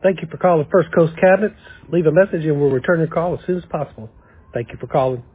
Thank you for calling First Coast Cabinets. Leave a message and we'll return your call as soon as possible. Thank you for calling.